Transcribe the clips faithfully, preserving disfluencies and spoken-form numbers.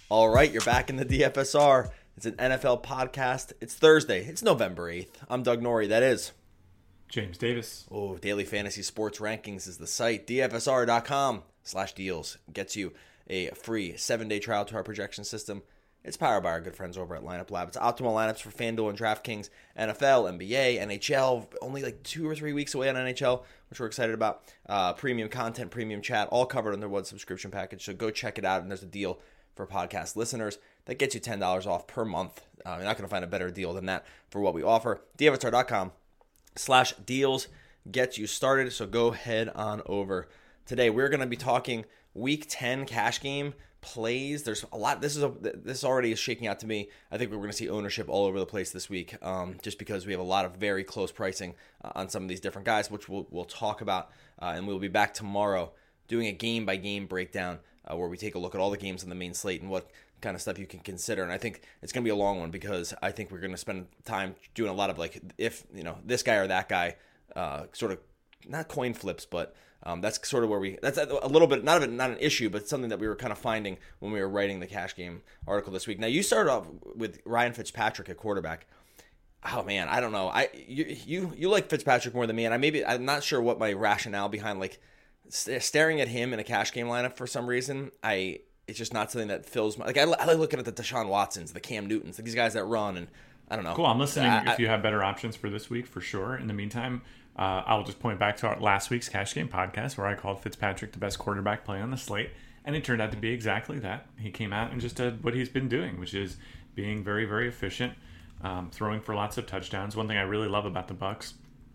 All right, you're back in the D F S R. It's an N F L podcast. It's Thursday. It's November eighth. I'm Doug Norrie. That is James Davis. Oh, Daily Fantasy Sports Rankings is the site. D F S R dot com slash deals gets you a free seven-day trial to our projection system. It's powered by our good friends over at Lineup Lab. It's optimal lineups for FanDuel and DraftKings, N F L, N B A, N H L. Only like two or three weeks away on N H L, which we're excited about. Uh, premium content, premium chat, all covered under one subscription package. So go check it out, and there's a deal for podcast listeners that gets you ten dollars off per month. Uh, you're not going to find a better deal than that for what we offer. D F S R dot com slash deals gets you started. So go head on over. Today we're going to be talking Week ten cash game plays. There's a lot. This is a this already is shaking out to me. I think we're going to see ownership all over the place this week, um, just because we have a lot of very close pricing uh, on some of these different guys, which we'll we'll talk about, uh, and we'll be back tomorrow doing a game by game breakdown uh, where we take a look at all the games on the main slate and what kind of stuff you can consider. And I think it's going to be a long one because I think we're going to spend time doing a lot of like if you know this guy or that guy, uh, sort of not coin flips, but Um, that's sort of where we, that's a little bit, not of it, not an issue, but something that we were kind of finding when we were writing the cash game article this week. Now, you started off with Ryan Fitzpatrick at quarterback. Oh man, I don't know. I, you, you, you like Fitzpatrick more than me, and I maybe, I'm not sure what my rationale behind like st- staring at him in a cash game lineup for some reason. I, it's just not something that fills my, like I, I like looking at the Deshaun Watsons, the Cam Newtons, these guys that run, and I don't know. Cool, I'm listening I, if you have better options for this week, for sure. In the meantime, Uh, I will just point back to our last week's Cash Game podcast where I called Fitzpatrick the best quarterback play on the slate, and it turned out to be exactly that. He came out and just did what he's been doing, which is being very, very efficient, um, throwing for lots of touchdowns. One thing I really love about the Bucs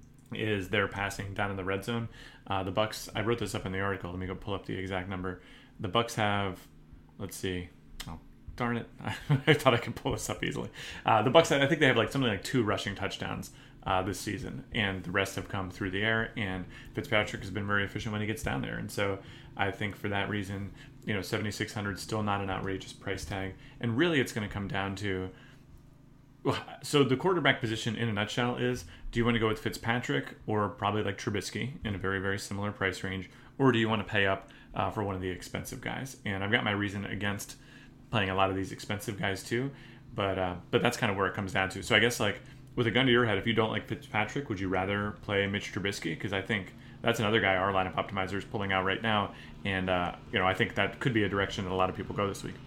is their passing down in the red zone. Uh, the Bucs, I wrote this up in the article. Let me go pull up the exact number. The Bucs have, let's see, oh darn it, I thought I could pull this up easily. Uh, the Bucs, I think they have like something like two rushing touchdowns Uh, this season, and the rest have come through the air, and Fitzpatrick has been very efficient when he gets down there. And so I think for that reason, you know, seventy-six hundred is still not an outrageous price tag. And really it's going to come down to, so the quarterback position in a nutshell is, do you want to go with Fitzpatrick or probably like Trubisky in a very, very similar price range, or do you want to pay up uh, for one of the expensive guys? And I've got my reason against playing a lot of these expensive guys too, but uh, but that's kind of where it comes down to. So I guess like, with a gun to your head, if you don't like Fitzpatrick, would you rather play Mitch Trubisky? Because I think that's another guy our lineup optimizer is pulling out right now, and uh, you know I think that could be a direction that a lot of people go this week.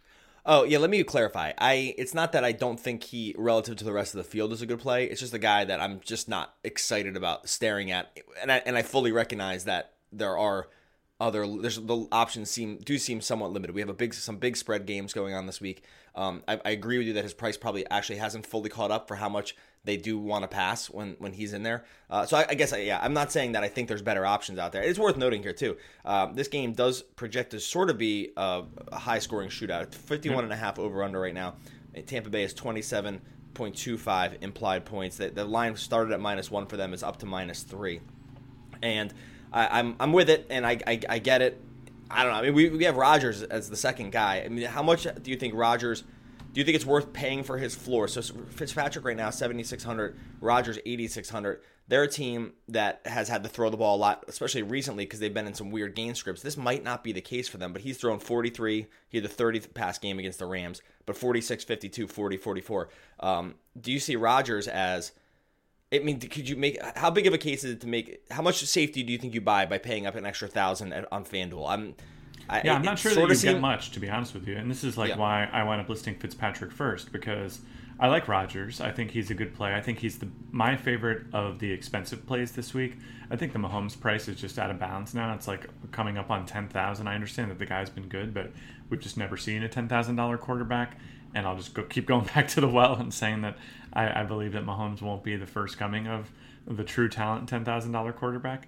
Oh yeah, let me clarify. I it's not that I don't think he, relative to the rest of the field, is a good play. It's just a guy that I'm just not excited about staring at, and I and I fully recognize that there are other there's the options seem do seem somewhat limited. We have a big some big spread games going on this week. Um, I, I agree with you that his price probably actually hasn't fully caught up for how much they do want to pass when, when he's in there. Uh, so I, I guess I, yeah, I'm not saying that I think there's better options out there. It's worth noting here too. Uh, this game does project to sort of be a, a high scoring shootout. It's fifty-one and a half over under right now. Tampa Bay is twenty-seven point two five implied points. The, the line started at minus one for them. It's up to minus three, and I, I'm I'm with it, and I, I I get it. I don't know. I mean, we we have Rodgers as the second guy. I mean, how much do you think Rodgers? Do you think it's worth paying for his floor? So Fitzpatrick right now seventy-six hundred, Rodgers eighty-six hundred. They're a team that has had to throw the ball a lot, especially recently because they've been in some weird game scripts. This might not be the case for them, but he's thrown forty-three. He had the thirtieth pass game against the Rams, but forty-six, fifty-two, forty, forty-four. Um, do you see Rodgers as? I mean, could you make how big of a case is it to make? How much safety do you think you buy by paying up an extra thousand on FanDuel? I'm, I, yeah, I'm not sure that you seem, get much, to be honest with you. And this is like yeah. why I wound up listing Fitzpatrick first, because I like Rodgers. I think he's a good play. I think he's the my favorite of the expensive plays this week. I think the Mahomes price is just out of bounds now. It's like coming up on ten thousand. I understand that the guy's been good, but we've just never seen a ten thousand dollars quarterback. And I'll just go keep going back to the well and saying that I, I believe that Mahomes won't be the first coming of the true talent ten thousand dollars quarterback.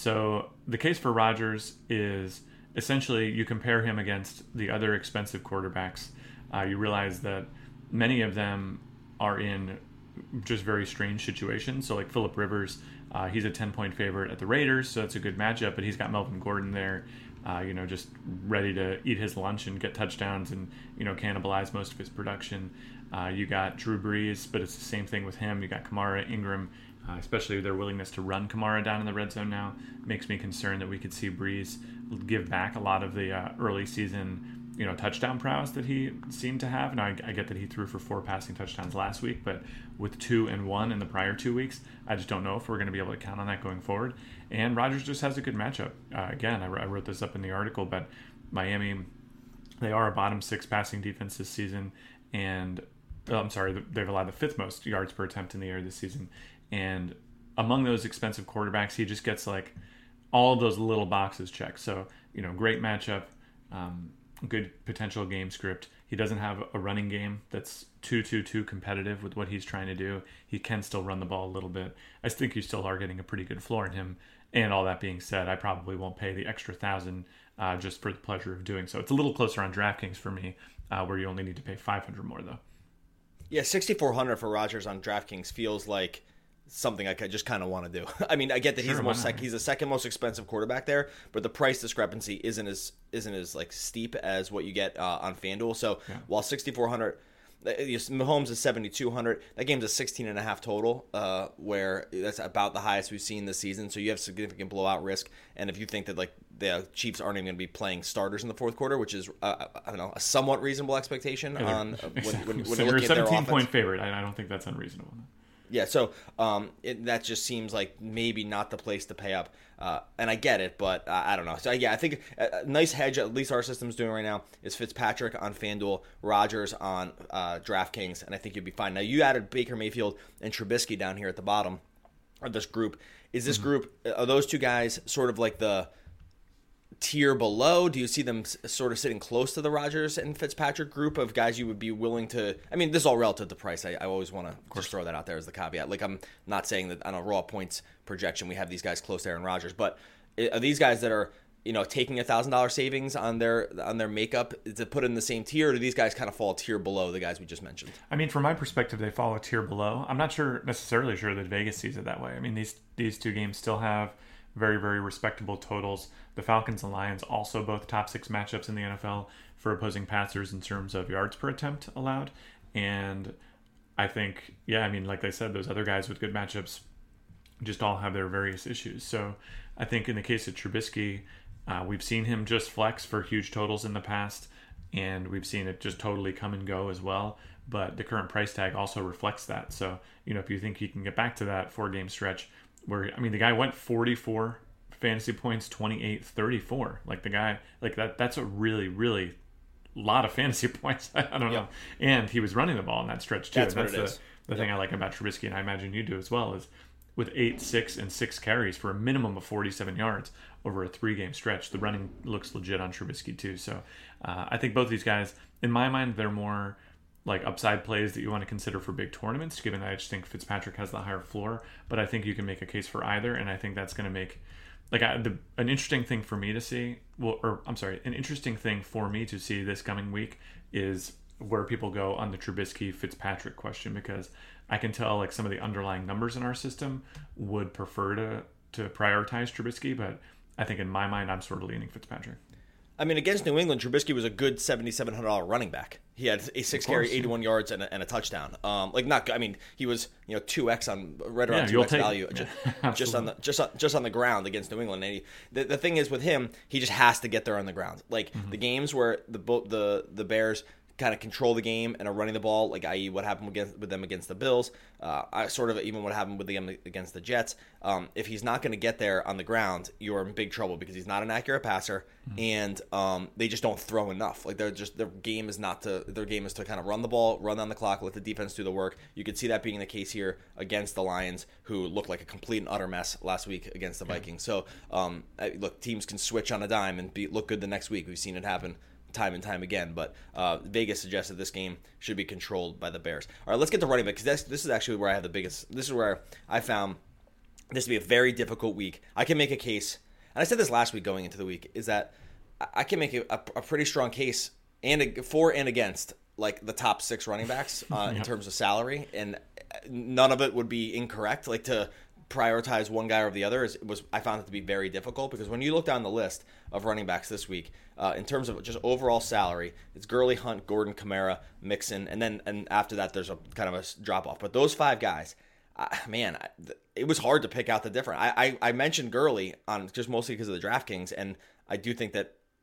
So the case for Rodgers is essentially you compare him against the other expensive quarterbacks. Uh, you realize that many of them are in just very strange situations. So like Phillip Rivers, uh, he's a ten-point favorite at the Raiders, so that's a good matchup, but he's got Melvin Gordon there. Uh, you know, just ready to eat his lunch and get touchdowns and, you know, cannibalize most of his production. Uh, you got Drew Brees, but it's the same thing with him. You got Kamara, Ingram, uh, especially their willingness to run Kamara down in the red zone now makes me concerned that we could see Brees give back a lot of the uh, early season you know, touchdown prowess that he seemed to have. Now, I, I get that he threw for four passing touchdowns last week, but with two and one in the prior two weeks, I just don't know if we're going to be able to count on that going forward. And Rodgers just has a good matchup. Uh, again, I, I wrote this up in the article, but Miami, they are a bottom six passing defense this season, and oh, I'm sorry, they've allowed the fifth most yards per attempt in the air this season. And among those expensive quarterbacks, he just gets like all of those little boxes checked. So, you know, great matchup, um, good potential game script. He doesn't have a running game that's too, too, too competitive with what he's trying to do. He can still run the ball a little bit. I think you still are getting a pretty good floor in him. And all that being said, I probably won't pay the extra thousand uh, just for the pleasure of doing so. It's a little closer on DraftKings for me, uh, where you only need to pay five hundred more though. Yeah, sixty-four hundred for Rodgers on DraftKings feels like something I just kind of want to do. I mean, I get that Sure, he's the why most not? sec- he's the second most expensive quarterback there, but the price discrepancy isn't as isn't as like steep as what you get uh, on FanDuel. So Yeah. while sixty-four hundred, uh, yes, Mahomes is seventy-two hundred. That game's a sixteen and a half total, uh, where that's about the highest we've seen this season. So you have significant blowout risk. And if you think that like the Chiefs aren't even going to be playing starters in the fourth quarter, which is uh, I don't know a somewhat reasonable expectation Yeah, they're- on uh, when, when, when so you're you're a looking at their seventeen offense. point favorite. I, I don't think that's unreasonable. Yeah, so um, it, that just seems like maybe not the place to pay up, uh, and I get it, but uh, I don't know. So yeah, I think a, a nice hedge, at least our system's doing right now, is Fitzpatrick on FanDuel, Rodgers on uh, DraftKings, and I think you'd be fine. Now you added Baker Mayfield and Trubisky down here at the bottom of this group. Is this mm-hmm. group are those two guys sort of like the tier below? Do you see them s- sort of sitting close to the Rodgers and Fitzpatrick group of guys you would be willing to? I mean, this is all relative to price. I, I always want to just throw that out there as the caveat. Like, I'm not saying that on a raw points projection we have these guys close to Aaron Rodgers, but are these guys that are, you know, taking a thousand dollar savings on their on their makeup to put in the same tier, or do these guys kind of fall a tier below the guys we just mentioned? I mean, from my perspective, they fall a tier below. I'm not sure necessarily sure that Vegas sees it that way. I mean, these these two games still have very, very respectable totals. The Falcons and Lions also both top six matchups in the N F L for opposing passers in terms of yards per attempt allowed. And I think, yeah, I mean, like I said, those other guys with good matchups just all have their various issues. So I think in the case of Trubisky, uh, we've seen him just flex for huge totals in the past, and we've seen it just totally come and go as well. But the current price tag also reflects that. So, you know, if you think he can get back to that four-game stretch where, I mean, the guy went forty-four fantasy points, twenty-eight, thirty-four. Like the guy, like that, that's a really, really lot of fantasy points. I don't know. Yeah. And he was running the ball in that stretch too. That's and what that's it the, is. the Yep. thing I like about Trubisky, and I imagine you do as well, is with eight, six, and six carries for a minimum of forty-seven yards over a three-game stretch, the running looks legit on Trubisky too. So uh, I think both these guys, in my mind, they're more like upside plays that you want to consider for big tournaments, given that I just think Fitzpatrick has the higher floor. But I think you can make a case for either, and I think that's going to make like I, the, an interesting thing for me to see. Well, or I'm sorry, an interesting thing for me to see this coming week is where people go on the Trubisky Fitzpatrick question, because I can tell like some of the underlying numbers in our system would prefer to to prioritize Trubisky, but I think in my mind I'm sort of leaning Fitzpatrick. I mean, against New England, Trubisky was a good seventy-seven hundred dollars running back. He had a six Of course, carry, eighty-one yeah. yards, and a, and a touchdown. Um, like not, I mean, he was you know two x on right around Yeah, two you'll x take- value yeah, just, just on the just on, just on the ground against New England. And he, the the thing is with him, he just has to get there on the ground. Like Mm-hmm. the games where the Bo- the the Bears kind of control the game and are running the ball, like that is what happened against, with them against the Bills, uh, I sort of even what happened with them against the Jets. Um, if he's not going to get there on the ground, you're in big trouble because he's not an accurate passer, mm-hmm. and um, they just don't throw enough. Like they're just their game is not to their game is to kind of run the ball, run down the clock, let the defense do the work. You could see that being the case here against the Lions, who looked like a complete and utter mess last week against the yeah. Vikings. So um, look, teams can switch on a dime and be, look good the next week. We've seen it happen time and time again, but uh, Vegas suggested this game should be controlled by the Bears. All right, let's get to running back, because this is actually where I have the biggest, this is where I found this to be a very difficult week. I can make a case, and I said this last week going into the week, is that I can make a, a pretty strong case and for and against like the top six running backs uh, yeah. in terms of salary, and none of it would be incorrect. Like to prioritize one guy over the other is was I found it to be very difficult, because when you look down the list of running backs this week, uh, in terms of just overall salary, it's Gurley, Hunt, Gordon, Kamara, Mixon, and then and after that there's a kind of a drop off. But those five guys, uh, man, I, it was hard to pick out the different. I, I I mentioned Gurley on just mostly because of the DraftKings, and I do think that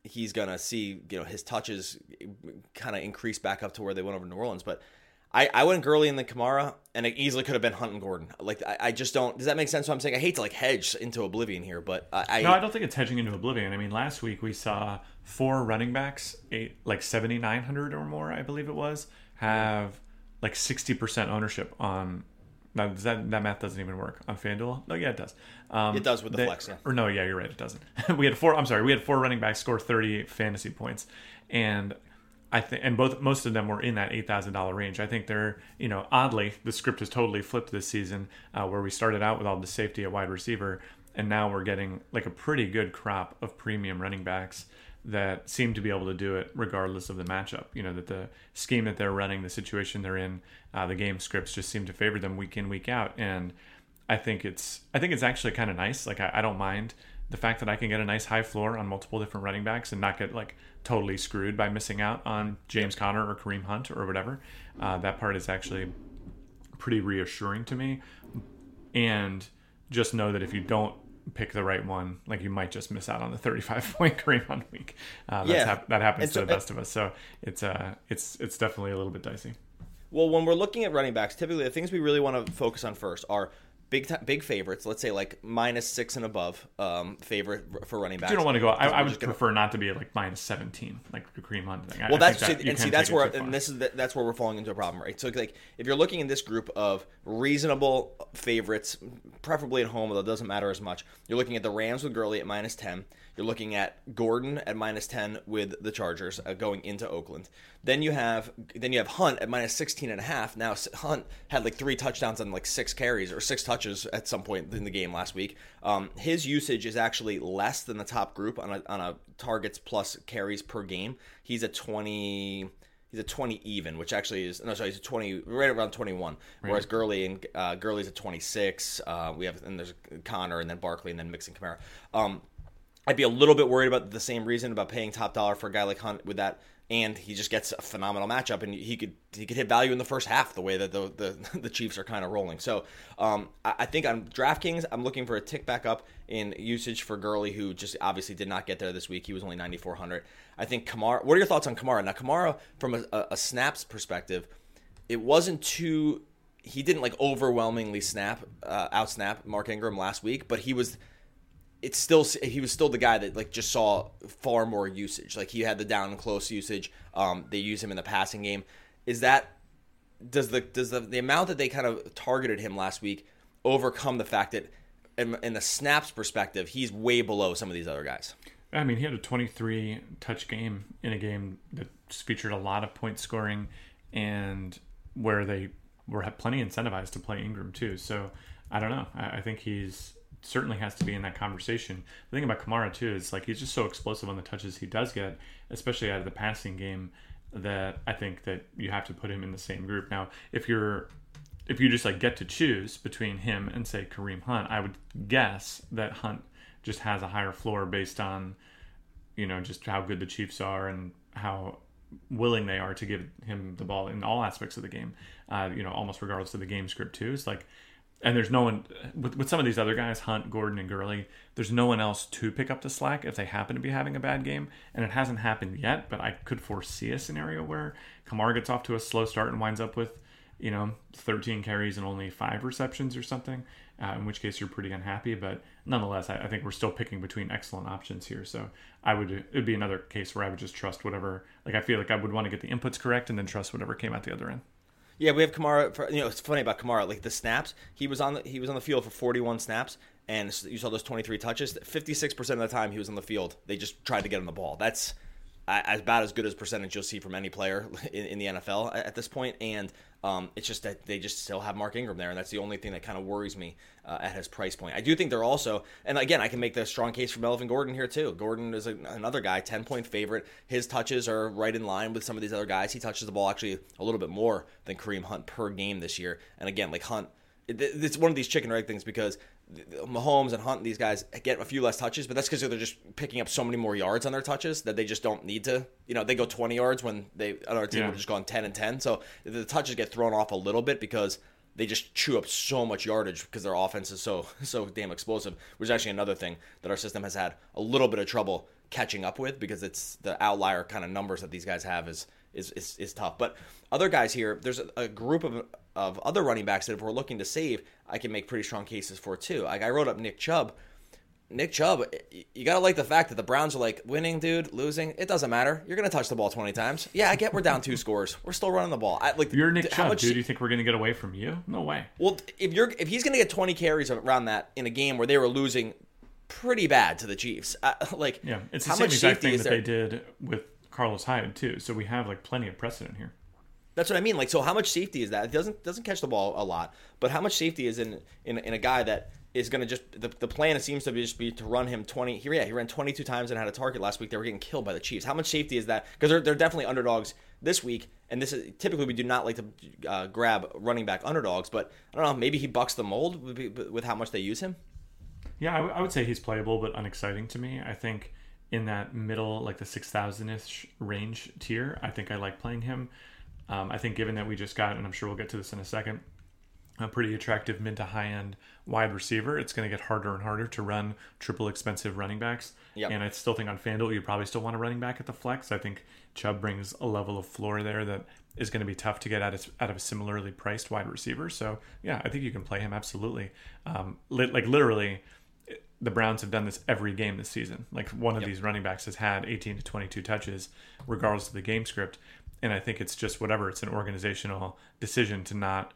he's gonna see, you know, his touches kind of increase back up to where they went over New Orleans. But I, I went Gurley and then Kamara, and it easily could have been Hunt and Gordon. Like I, I just don't. Does that make sense? What I'm saying? I hate to like hedge into oblivion here, but I, I no, I don't think it's hedging into oblivion. I mean, last week we saw four running backs, eight like seventy-nine hundred or more, I believe it was, have like sixty percent ownership on. Now, does that that math doesn't even work on FanDuel? No, yeah, it does. Um, it does with the they, flex. Yeah. Or no, yeah, you're right, it doesn't. we had four. I'm sorry, we had four running backs score thirty fantasy points, and I think, and both most of them were in that eight thousand dollar range. I think they're, you know, oddly, the script has totally flipped this season, uh, where we started out with all the safety at wide receiver, and now we're getting like a pretty good crop of premium running backs that seem to be able to do it regardless of the matchup. You know, that the scheme that they're running, the situation they're in, uh, the game scripts just seem to favor them week in, week out. And I think it's, I think it's actually kind of nice. Like I, I don't mind the fact that I can get a nice high floor on multiple different running backs and not get like totally screwed by missing out on James Conner or Kareem Hunt or whatever. Uh, that part is actually pretty reassuring to me. And just know that if you don't pick the right one, like you might just miss out on the thirty-five point Kareem Hunt week. Uh, that's yeah, hap- that happens so, to the best of us. So it's uh, it's it's definitely a little bit dicey. Well, when we're looking at running backs, typically the things we really want to focus on first are big t- big favorites. Let's say like minus six and above um, favorite for running backs. You don't want to go. I, I would gonna... prefer not to be like minus seventeen, like the Kareem Hunt thing. I, well, I that's that, see, and see that's where and this is the, that's where we're falling into a problem, right? So like if you're looking in this group of reasonable favorites, preferably at home, although it doesn't matter as much. You're looking at the Rams with Gurley at minus ten. You're looking at Gordon at minus ten with the Chargers uh, going into Oakland. Then you have then you have Hunt at minus sixteen and a half. Now Hunt had like three touchdowns on like six carries or six touches at some point in the game last week. Um, his usage is actually less than the top group on a, on a targets plus carries per game. He's at twenty. He's at twenty even, which actually is no, sorry, he's at twenty, right around twenty-one. Right. Whereas Gurley and uh, Gurley's at twenty-six. Uh, we have and there's Connor and then Barkley and then Mixon Kamara. Um, I'd be a little bit worried about the same reason about paying top dollar for a guy like Hunt with that, and he just gets a phenomenal matchup, and he could he could hit value in the first half the way that the the, the Chiefs are kind of rolling. So um, I, I think on DraftKings, I'm looking for a tick back up in usage for Gurley, who just obviously did not get there this week. He was only ninety-four hundred. I think Kamara. What are your thoughts on Kamara? Now Kamara, from a, a, a snaps perspective, it wasn't too. He didn't like overwhelmingly snap uh, out snap Mark Ingram last week, but he was. It's still he was still the guy that like just saw far more usage. Like he had the down and close usage. Um, they use him in the passing game. Is that does the does the, the amount that they kind of targeted him last week overcome the fact that in, in the snaps perspective he's way below some of these other guys? I mean, he had a twenty-three touch game in a game that featured a lot of point scoring and where they were plenty incentivized to play Ingram too. So I don't know. I, I think he's. Certainly has to be in that conversation. The thing about Kamara too is like he's just so explosive on the touches he does get, especially out of the passing game, that I think that you have to put him in the same group. Now, if you're if you just like get to choose between him and say Kareem Hunt, I would guess that Hunt just has a higher floor based on, you know, just how good the Chiefs are and how willing they are to give him the ball in all aspects of the game. Uh, you know, almost regardless of the game script too. It's like. And there's no one, with, with some of these other guys, Hunt, Gordon, and Gurley, there's no one else to pick up the slack if they happen to be having a bad game. And it hasn't happened yet, but I could foresee a scenario where Kamara gets off to a slow start and winds up with, you know, thirteen carries and only five receptions or something, uh, in which case you're pretty unhappy. But nonetheless, I, I think we're still picking between excellent options here. So I would, it would be another case where I would just trust whatever, like I feel like I would want to get the inputs correct and then trust whatever came out the other end. Yeah, we have Kamara. For, you know, it's funny about Kamara. Like the snaps, he was on the he was on the field for forty-one snaps, and you saw those twenty-three touches. fifty-six percent of the time he was on the field, they just tried to get him the ball. That's uh, about as good as percentage you'll see from any player in, in the N F L at, at this point. And um, it's just that they just still have Mark Ingram there, and that's the only thing that kind of worries me uh, at his price point. I do think they're also, and again, I can make the strong case for Melvin Gordon here too. Gordon is a, another guy, ten-point favorite. His touches are right in line with some of these other guys. He touches the ball actually a little bit more than Kareem Hunt per game this year. And again, like Hunt, it, it's one of these chicken or egg things because Mahomes and Hunt, these guys get a few less touches, but that's because they're just picking up so many more yards on their touches that they just don't need to. You know, they go twenty yards when they another team yeah. would have just gone ten and ten. So the touches get thrown off a little bit because they just chew up so much yardage because their offense is so so damn explosive, which is actually another thing that our system has had a little bit of trouble catching up with because it's the outlier kind of numbers that these guys have is is is, is tough. But other guys here, there's a, a group of of other running backs that if we're looking to save, I can make pretty strong cases for too. Like I wrote up Nick Chubb. Nick Chubb, you got to like the fact that the Browns are like winning, dude, losing. It doesn't matter. You're going to touch the ball twenty times. Yeah, I get we're down two scores. We're still running the ball. I, like You're Nick Chubb, much, dude. Do you think we're going to get away from you? No way. Well, if you're if he's going to get twenty carries around that in a game where they were losing pretty bad to the Chiefs, uh, like yeah, it's the how same much exact safety thing is that there? they did with Carlos Hyde too. So we have like plenty of precedent here. That's what I mean. Like, so how much safety is that? It doesn't doesn't catch the ball a lot, but how much safety is in in, in a guy that is going to just the, the plan seems to be just be to run him twenty. Here, yeah, he ran twenty-two times and had a target last week. They were getting killed by the Chiefs. How much safety is that? Because they're they're definitely underdogs this week, and this is typically we do not like to uh, grab running back underdogs. But I don't know, maybe he bucks the mold with, with how much they use him. Yeah, I, w- I would say he's playable, but unexciting to me. I think in that middle, like the six thousand ish range tier, I think I like playing him. Um, I think given that we just got, and I'm sure we'll get to this in a second, a pretty attractive mid to high end wide receiver, it's going to get harder and harder to run triple expensive running backs. Yep. And I still think on FanDuel, you probably still want a running back at the flex. I think Chubb brings a level of floor there that is going to be tough to get out of, out of a similarly priced wide receiver. So yeah, I think you can play him absolutely. Um, li- like literally, the Browns have done this every game this season. Like one of Yep. these running backs has had eighteen to twenty-two touches, regardless of the game script. And I think it's just whatever. It's an organizational decision to not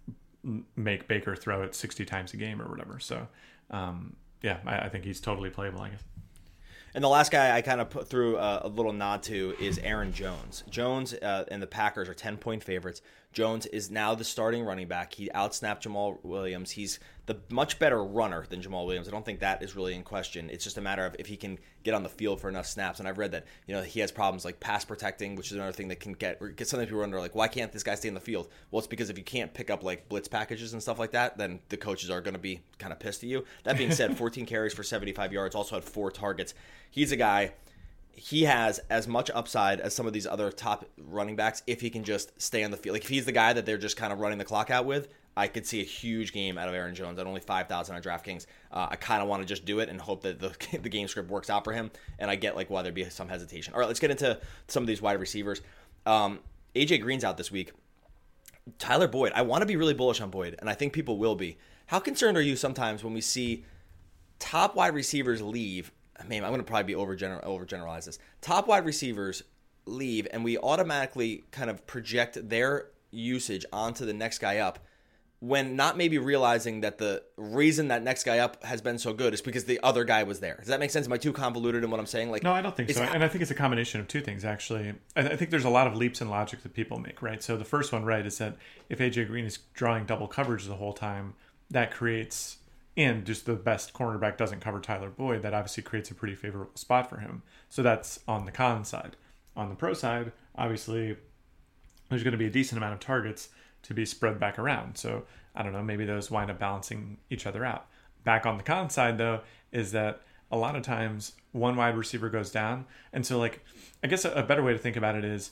make Baker throw it sixty times a game or whatever. So, um, yeah, I, I think he's totally playable, I guess. And the last guy I kind of put through a, a little nod to is Aaron Jones. Jones uh, and the Packers are ten-point favorites. Jones is now the starting running back. He outsnapped Jamal Williams. He's the much better runner than Jamal Williams. I don't think that is really in question. It's just a matter of if he can get on the field for enough snaps. And I've read that, you know, he has problems like pass protecting, which is another thing that can get, get sometimes people wonder, like, why can't this guy stay in the field? Well, it's because if you can't pick up like blitz packages and stuff like that, then the coaches are going to be kind of pissed at you. That being said, fourteen carries for seventy-five yards, also had four targets. He's a guy, he has as much upside as some of these other top running backs if he can just stay on the field. Like if he's the guy that they're just kind of running the clock out with, I could see a huge game out of Aaron Jones at only five thousand on DraftKings. Uh, I kind of want to just do it and hope that the, the game script works out for him, and I get like why there'd be some hesitation. All right, let's get into some of these wide receivers. Um, A J Green's out this week. Tyler Boyd, I want to be really bullish on Boyd, and I think people will be. How concerned are you sometimes when we see top wide receivers leave? I mean, I'm going to probably be overgener- overgeneralize this. Top wide receivers leave, and we automatically kind of project their usage onto the next guy up when not maybe realizing that the reason that next guy up has been so good is because the other guy was there. Does that make sense? Am I too convoluted in what I'm saying? Like, no, I don't think so. it's- And I think it's a combination of two things, actually. I I think there's a lot of leaps in logic that people make, right? So the first one, right, is that if A J Green is drawing double coverage the whole time, that creates, and just the best cornerback doesn't cover Tyler Boyd, that obviously creates a pretty favorable spot for him. So that's on the con side. On the pro side, obviously, there's going to be a decent amount of targets to be spread back around. So I don't know, maybe those wind up balancing each other out. Back on the con side, though, is that a lot of times one wide receiver goes down. And so, like, I guess a, a better way to think about it is,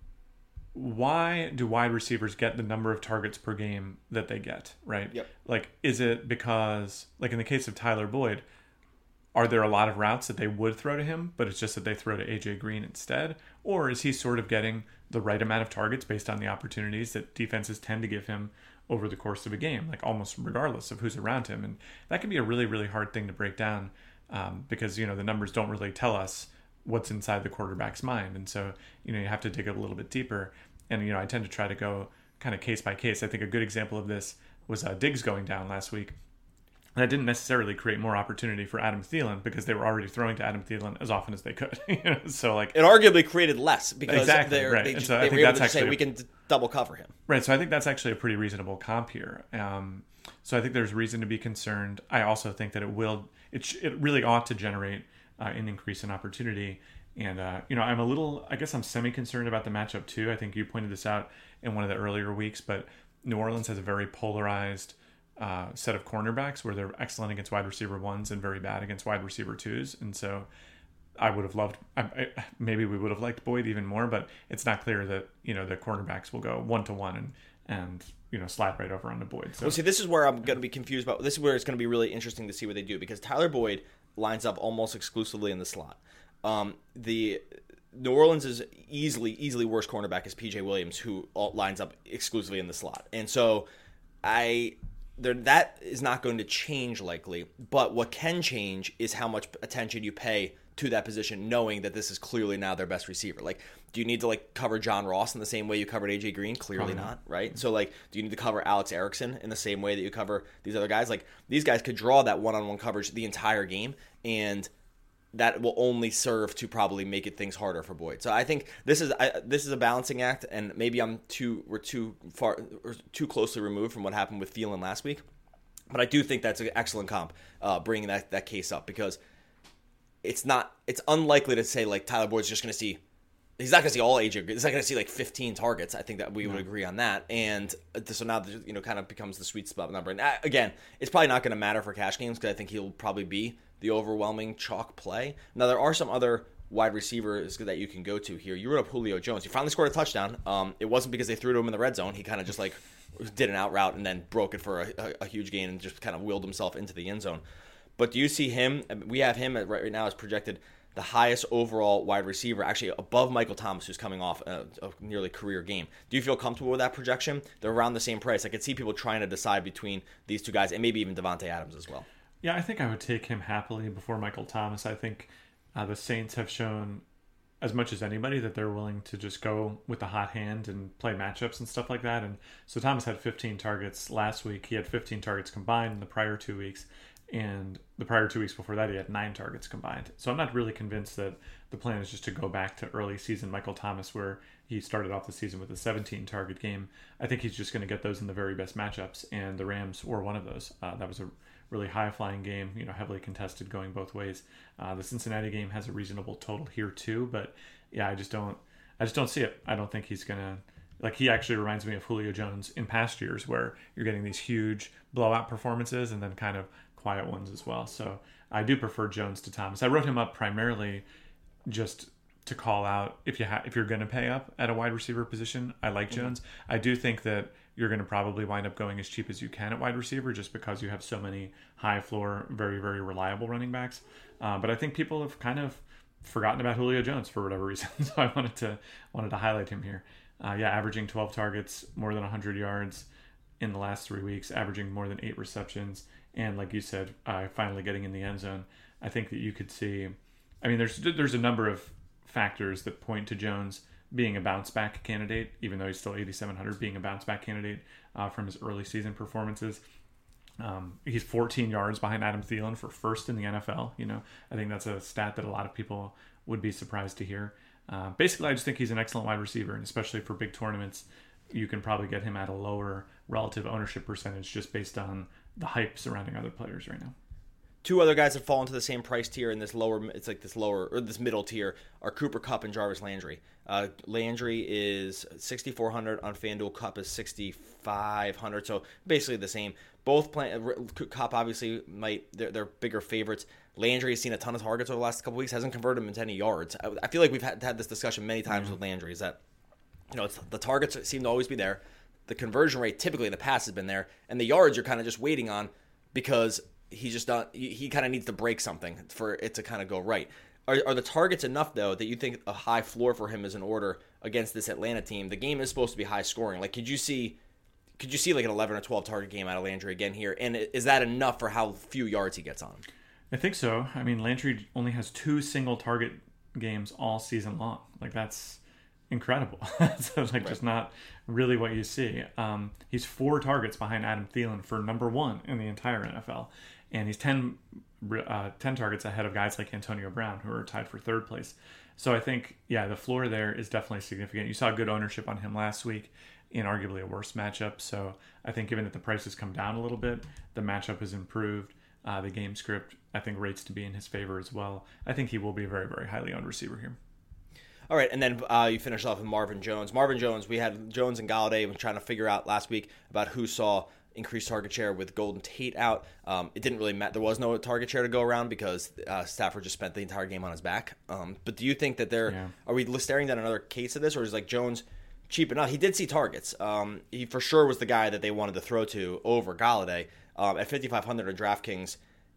why do wide receivers get the number of targets per game that they get, right? Yep. Like, is it because, like in the case of Tyler Boyd, are there a lot of routes that they would throw to him, but it's just that they throw to A J Green instead? Or is he sort of getting the right amount of targets based on the opportunities that defenses tend to give him over the course of a game, like almost regardless of who's around him? And that can be a really, really hard thing to break down um, because, you know, the numbers don't really tell us what's inside the quarterback's mind. And so, you know, you have to dig a little bit deeper. And, you know, I tend to try to go kind of case by case. I think a good example of this was uh, Diggs going down last week. And that didn't necessarily create more opportunity for Adam Thielen because they were already throwing to Adam Thielen as often as they could. You know? So, like, it arguably created less because Exactly, they're, right. they, And just, so I they think were able that's to just say actually- we can d- double cover him. Right, so I think that's actually a pretty reasonable comp here. Um, so I think there's reason to be concerned. I also think that it will, it, sh- it really ought to generate uh, an increase in opportunity. And, uh, you know, I'm a little, I guess I'm semi-concerned about the matchup too. I think you pointed this out in one of the earlier weeks, but New Orleans has a very polarized uh, set of cornerbacks where they're excellent against wide receiver ones and very bad against wide receiver twos. And so I would have loved, I, I, maybe we would have liked Boyd even more, but it's not clear that, you know, the cornerbacks will go one to one and, and, you know, slap right over onto Boyd. So Well, see, this is where I'm going to be confused about. This is where it's going to be really interesting to see what they do because Tyler Boyd lines up almost exclusively in the slot. Um, the New Orleans is easily, easily worst cornerback is P J Williams, who lines up exclusively in the slot. And so I there, that is not going to change likely. But what can change is how much attention you pay to that position, knowing that this is clearly now their best receiver. Like, do you need to like cover John Ross in the same way you covered A J Green? Clearly Probably not, right? So like, do you need to cover Alex Erickson in the same way that you cover these other guys? Like, these guys could draw that one-on-one coverage the entire game, and that will only serve to probably make it things harder for Boyd. So I think this is I, this is a balancing act, and maybe I'm too we're too far or too closely removed from what happened with Thielen last week, but I do think that's an excellent comp, uh, bringing that that case up, because it's not it's unlikely to say like Tyler Boyd's just going to see he's not going to see all A J he's not going to see like fifteen targets. I think that we would no. agree on that, and so now you know kind of becomes the sweet spot number. And again, it's probably not going to matter for cash games because I think he'll probably be the overwhelming chalk play. Now, there are some other wide receivers that you can go to here. You wrote up Julio Jones. He finally scored a touchdown. Um, it wasn't because they threw to him in the red zone. He kind of just like did an out route and then broke it for a, a, a huge gain and just kind of wheeled himself into the end zone. But do you see him? We have him at, right now as projected the highest overall wide receiver, actually above Michael Thomas, who's coming off a, a nearly career game. Do you feel comfortable with that projection? They're around the same price. I could see people trying to decide between these two guys and maybe even Devontae Adams as well. Yeah, I think I would take him happily before Michael Thomas. I think uh, the Saints have shown as much as anybody that they're willing to just go with the hot hand and play matchups and stuff like that. And so Thomas had fifteen targets last week. He had fifteen targets combined in the prior two weeks. And the prior two weeks before that, he had nine targets combined. So I'm not really convinced that the plan is just to go back to early season Michael Thomas, where he started off the season with a seventeen target game. I think he's just going to get those in the very best matchups, and the Rams were one of those. Uh, that was a really high-flying game, you know, heavily contested going both ways. Uh, the Cincinnati game has a reasonable total here too, but yeah, I just don't, I just don't see it. I don't think he's gonna, like, he actually reminds me of Julio Jones in past years, where you're getting these huge blowout performances and then kind of quiet ones as well. So I do prefer Jones to Thomas. I wrote him up primarily just to call out if you ha- if you're going to pay up at a wide receiver position. I like Jones. Mm-hmm. I do think that you're going to probably wind up going as cheap as you can at wide receiver, just because you have so many high floor, very, very reliable running backs. Uh, but I think people have kind of forgotten about Julio Jones for whatever reason. So I wanted to wanted to highlight him here. Uh, yeah, averaging twelve targets, more than one hundred yards in the last three weeks, averaging more than eight receptions. And like you said, uh, finally getting in the end zone. I think that you could see, I mean, there's there's a number of factors that point to Jones being a bounce back candidate, even though he's still eighty-seven hundred, being a bounce back candidate uh, from his early season performances. Um, he's fourteen yards behind Adam Thielen for first in the N F L. You know, I think that's a stat that a lot of people would be surprised to hear. Uh, basically, I just think he's an excellent wide receiver, and especially for big tournaments, you can probably get him at a lower relative ownership percentage just based on the hype surrounding other players right now. Two other guys that fall into the same price tier in this lower, it's like this lower or this middle tier, are Cooper Kupp and Jarvis Landry. Uh, Landry is sixty-four hundred on FanDuel. Kupp is sixty-five hundred, so basically the same. Both play, Kupp obviously might they're, they're bigger favorites. Landry has seen a ton of targets over the last couple weeks, hasn't converted them into any yards. I, I feel like we've had, had this discussion many times mm-hmm. with Landry. Is that you know it's, the targets seem to always be there. The conversion rate typically in the past has been there, and the yards you're kind of just waiting on because he just not he, he kind of needs to break something for it to kind of go right. Are, are the targets enough though that you think a high floor for him is in order against this Atlanta team? The game is supposed to be high scoring. Like, could you see could you see like an eleven or twelve target game out of Landry again here? And is that enough for how few yards he gets on him? I think so. I mean, Landry only has two single target games all season long. Like, that's incredible. So like right. Just not really what you see. Um, he's four targets behind Adam Thielen for number one in the entire N F L, and he's ten, uh, ten targets ahead of guys like Antonio Brown, who are tied for third place. So I think, yeah, the floor there is definitely significant. You saw good ownership on him last week in arguably a worse matchup. So I think given that the price has come down a little bit, the matchup has improved. Uh, the game script, I think, rates to be in his favor as well. I think he will be a very, very highly owned receiver here. All right, and then uh, you finished off with Marvin Jones. Marvin Jones, we had Jones and Galladay trying to figure out last week about who saw increased target share with Golden Tate out. Um, it didn't really matter. There was no target share to go around because uh, Stafford just spent the entire game on his back. Um, but do you think that there yeah. are we staring down another case of this, or is like Jones cheap enough? He did see targets. Um, he for sure was the guy that they wanted to throw to over Galladay um, at fifty-five hundred on DraftKings.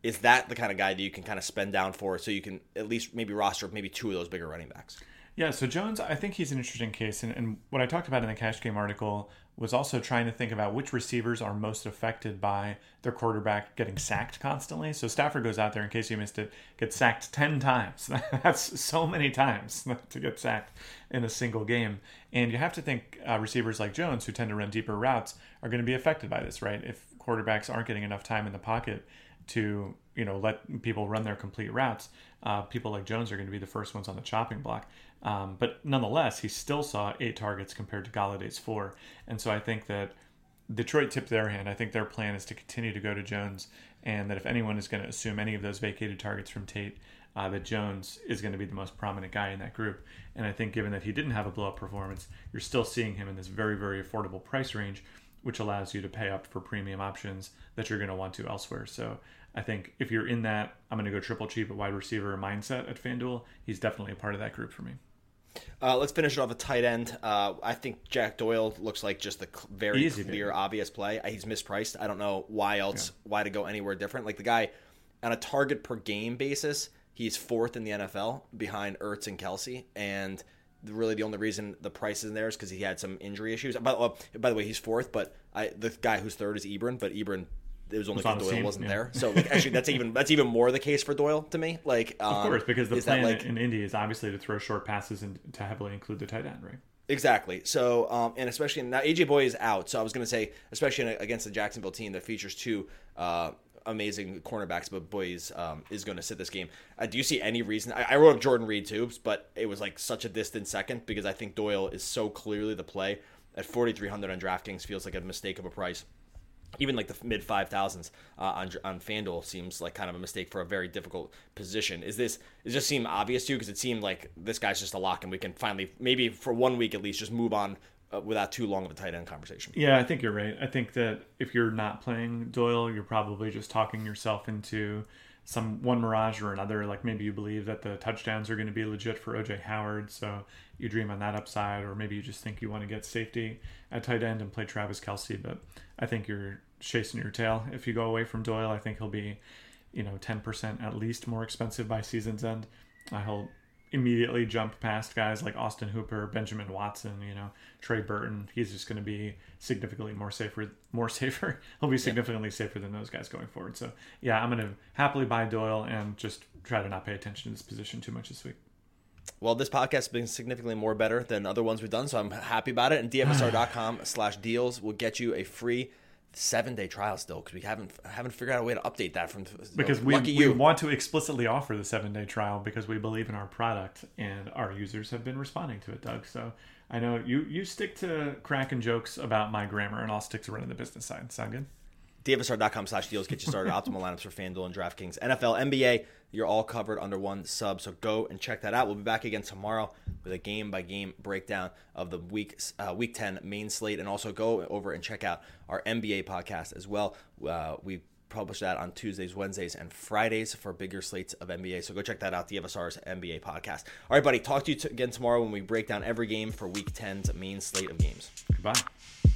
is that the kind of guy that you can kind of spend down for so you can at least maybe roster maybe two of those bigger running backs? Yeah, so Jones, I think he's an interesting case. And, and what I talked about in the Cash Game article was also trying to think about which receivers are most affected by their quarterback getting sacked constantly. So Stafford goes out there, in case you missed it, gets sacked ten times. That's so many times to get sacked in a single game. And you have to think uh, receivers like Jones, who tend to run deeper routes, are going to be affected by this, right? If quarterbacks aren't getting enough time in the pocket to, you know, let people run their complete routes, uh, people like Jones are going to be the first ones on the chopping block. Um, but nonetheless, he still saw eight targets compared to Galladay's four. And so I think that Detroit tipped their hand. I think their plan is to continue to go to Jones, and that if anyone is going to assume any of those vacated targets from Tate, uh, that Jones is going to be the most prominent guy in that group. And I think given that he didn't have a blow-up performance, you're still seeing him in this very, very affordable price range, which allows you to pay up for premium options that you're going to want to elsewhere. So I think if you're in that, I'm going to go triple cheap at wide receiver mindset at FanDuel, he's definitely a part of that group for me. Uh, let's finish it off a tight end. Uh, I think Jack Doyle looks like just a cl- very Easy, clear, baby. obvious play. He's mispriced. I don't know why else, yeah. why to go anywhere different. Like the guy, on a target per game basis, he's fourth in the N F L behind Ertz and Kelsey. And really the only reason the price is in there is because he had some injury issues. By, uh, by the way, he's fourth, but I, the guy who's third is Ebron, but Ebron, it was only because Doyle team, wasn't yeah. there. So like, actually, that's even that's even more the case for Doyle to me. Like, um, of course, because the plan like, in Indy is obviously to throw short passes and to heavily include the tight end, right? Exactly. So, um, and especially now, A J Boye is out. So I was going to say, especially against the Jacksonville team that features two uh, amazing cornerbacks, but Boye um, is going to sit this game. Uh, do you see any reason? I, I wrote up Jordan Reed too, but it was like such a distant second because I think Doyle is so clearly the play at forty-three hundred on DraftKings. Feels like a mistake of a price. Even like the mid five thousands uh, on on FanDuel seems like kind of a mistake for a very difficult position. Is this? It just seemed obvious to you because it seemed like this guy's just a lock, and we can finally, maybe for one week at least, just move on uh, without too long of a tight end conversation. Yeah, I think you're right. I think that if you're not playing Doyle, you're probably just talking yourself into some one mirage or another. Like maybe you believe that the touchdowns are going to be legit for O J Howard, so you dream on that upside, or maybe you just think you want to get safety at tight end and play Travis Kelce. But I think you're chasing your tail if you go away from Doyle. I think he'll be, you know, ten percent at least more expensive by season's end. Uh, he'll immediately jump past guys like Austin Hooper, Benjamin Watson, you know, Trey Burton. He's just going to be significantly more safer. More safer. He'll be significantly yeah. safer than those guys going forward. So yeah, I'm going to happily buy Doyle and just try to not pay attention to this position too much this week. Well, this podcast has been significantly more better than other ones we've done, so I'm happy about it. And D F S R dot com slash deals will get you a free seven-day trial still, because we haven't haven't figured out a way to update that from because we, we want to explicitly offer the seven-day trial because we believe in our product and our users have been responding to it, Doug. So I know you you stick to cracking jokes about my grammar, and I'll stick to running the business side. Sound good? D F S R dot com slash deals get you started. Optimal lineups for FanDuel and DraftKings, N F L, N B A. You're all covered under one sub, so go and check that out. We'll be back again tomorrow with a game-by-game breakdown of the week uh, week ten main slate, and also go over and check out our N B A podcast as well. Uh, we publish that on Tuesdays, Wednesdays, and Fridays for bigger slates of N B A, so go check that out, D F S R's N B A podcast. All right, buddy, talk to you t- again tomorrow when we break down every game for week ten's main slate of games. Goodbye.